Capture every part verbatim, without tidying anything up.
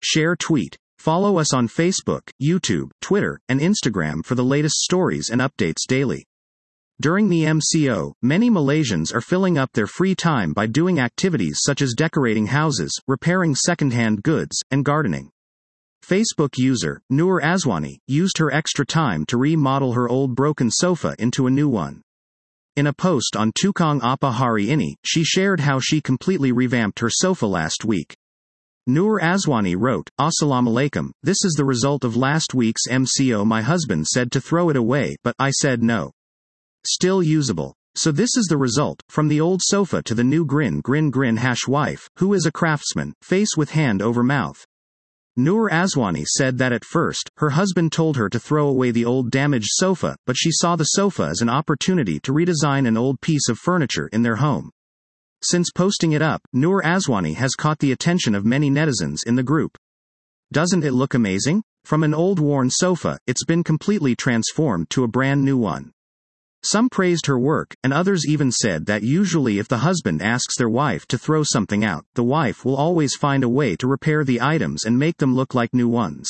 Share tweet. Follow us on Facebook, YouTube, Twitter, and Instagram for the latest stories and updates daily. During the M C O, many Malaysians are filling up their free time by doing activities such as decorating houses, repairing second-hand goods, and gardening. Facebook user, Nur Azwani, used her extra time to remodel her old broken sofa into a new one. In a post on Tukang Apa Hari Ini, she shared how she completely revamped her sofa last week. Nur Azwani wrote, "Assalamualaikum, this is the result of last week's M C O. My husband said to throw it away, but I said no. Still usable. So this is the result, from the old sofa to the new grin grin grin hash wife, who is a craftsman, face with hand over mouth." Nur Azwani said that at first, her husband told her to throw away the old damaged sofa, but she saw the sofa as an opportunity to redesign an old piece of furniture in their home. Since posting it up, Nur Azwani has caught the attention of many netizens in the group. Doesn't it look amazing? From an old worn sofa, it's been completely transformed to a brand new one. Some praised her work, and others even said that usually if the husband asks their wife to throw something out, the wife will always find a way to repair the items and make them look like new ones.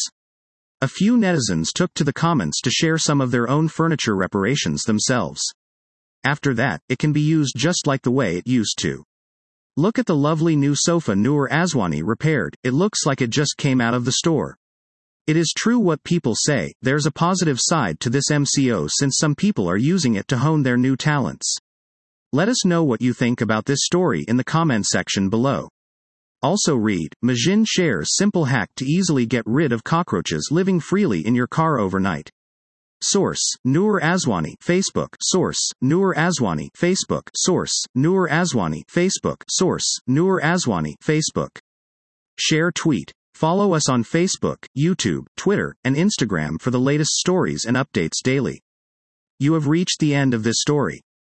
A few netizens took to the comments to share some of their own furniture reparations themselves. After that, it can be used just like the way it used to. Look at the lovely new sofa Nur Azwani repaired, it looks like it just came out of the store. It is true what people say, there's a positive side to this M C O since some people are using it to hone their new talents. Let us know what you think about this story in the comment section below. Also read, Majin shares simple hack to easily get rid of cockroaches living freely in your car overnight. Source, Nur Azwani, Facebook. Source, Nur Azwani, Facebook. Source, Nur Azwani, Facebook. Source, Nur Azwani, Facebook. Share tweet. Follow us on Facebook, YouTube, Twitter, and Instagram for the latest stories and updates daily. You have reached the end of this story.